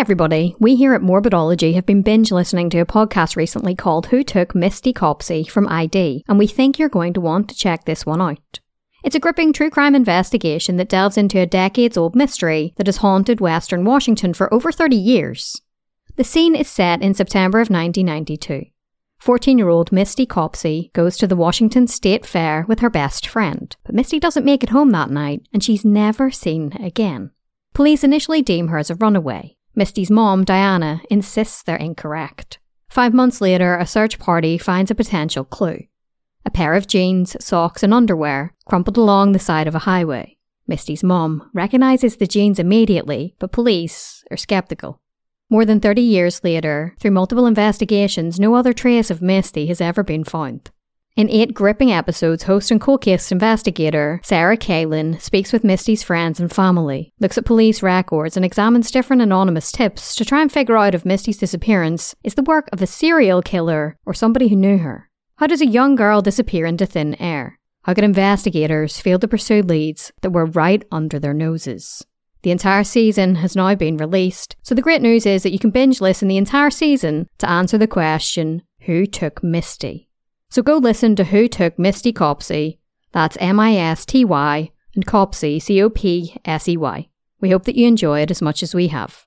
everybody, we here at Morbidology have been binge listening to a podcast recently called Who Took Misty Copsey from ID, and we think you're going to want to check this one out. It's a gripping true crime investigation that delves into a decades-old mystery that has haunted Western Washington for over 30 years. The scene is set in September of 1992. 14-year-old Misty Copsey goes to the Washington State Fair with her best friend, but Misty doesn't make it home that night and she's never seen again. Police initially deem her as a runaway. Misty's mom, Diana, insists they're incorrect. 5 months later, a search party finds a potential clue. A pair of jeans, socks and underwear crumpled along the side of a highway. Misty's mom recognises the jeans immediately, but police are sceptical. More than 30 years later, through multiple investigations, no other trace of Misty has ever been found. In 8 gripping episodes, host and cold case investigator Sarah Kalin speaks with Misty's friends and family, looks at police records and examines different anonymous tips to try and figure out if Misty's disappearance is the work of a serial killer or somebody who knew her. How does a young girl disappear into thin air? How could investigators fail to pursue leads that were right under their noses? The entire season has now been released, so the great news is that you can binge listen the entire season to answer the question, who took Misty? So go listen to Who Took Misty Copsey, that's M-I-S-T-Y, and Copsey, C-O-P-S-E-Y. We hope that you enjoy it as much as we have.